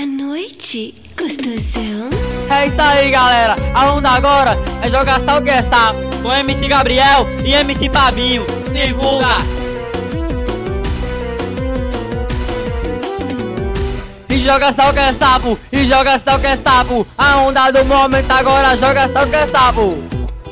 Boa noite, gostosão. É isso aí, galera. A onda agora é jogar só o que é sapo. Com MC Gabriel e MC Fabinho. Divulga! E joga só o que é sapo, e joga só o que é sapo. A onda do momento agora joga só o que é sapo.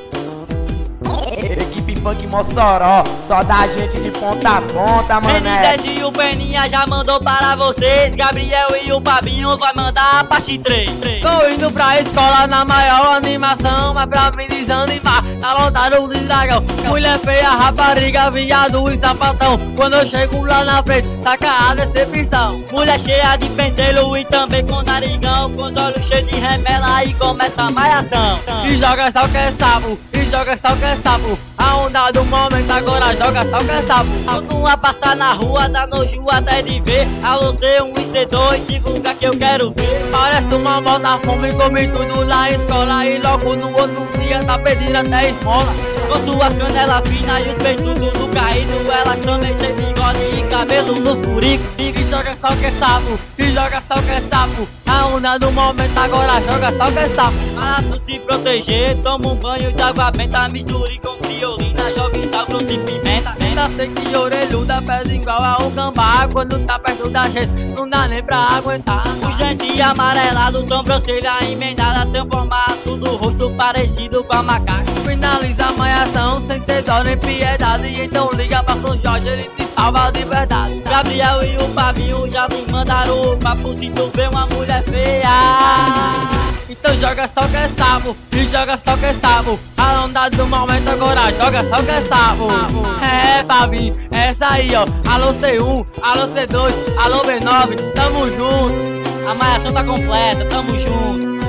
Equipe Funk Mossoró, só da gente de ponta a ponta, mané. N10 e o Peninha já mandou para vocês. Gabriel e o Fabinho vai mandar a parte 3. Tô indo pra escola na maior animação, mas pra me desanimar, tá lotado de dragão. Mulher feia, rapariga, viado e sapatão. Quando eu chego lá na frente, taca a decepção. Mulher cheia de pentelho e também com narigão, com os olhos cheios de remela e começa a malhação. E joga só o que é sapo, e joga só o que é sapo. A onda do momento agora joga só o que é sapo. Quando a passar na rua dá nojo até de ver. Alô C1 e C2, divulga que eu quero ver. Parece uma volta fome, come tudo na escola e logo no outro dia tá pedindo até esmola. Com suas canelas finas e os peitos tudo caído, elas também tem bigode e cabelo no furico. E joga só o que é sapo, e joga só o que é sapo. A onda do momento agora joga só o que é sapo. Para tu se proteger, toma um banho de água benta, misture com criolina, jogue sal, grosso e pimenta. Ainda sei que orelhuda pesa igual a um gambá. Quando tá perto da gente, não dá nem pra aguentar. Os dentes amarelados, sobrancelha emendada, transformar tudo rosto parecido com a macaca. Finaliza a malhação sem ter dó nem piedade. Então liga pra São Jorge, ele te salva de verdade. Gabriel e o Fabinho já me mandaram o papo. Se tu vê uma mulher feia, então joga só que é sapo, e joga só que é sapo. A onda do momento agora joga só que é sapo. É, Fabinho, é essa aí, ó. Alô C1, alô C2, alô B9, tamo junto. A malhação tá completa, tamo junto.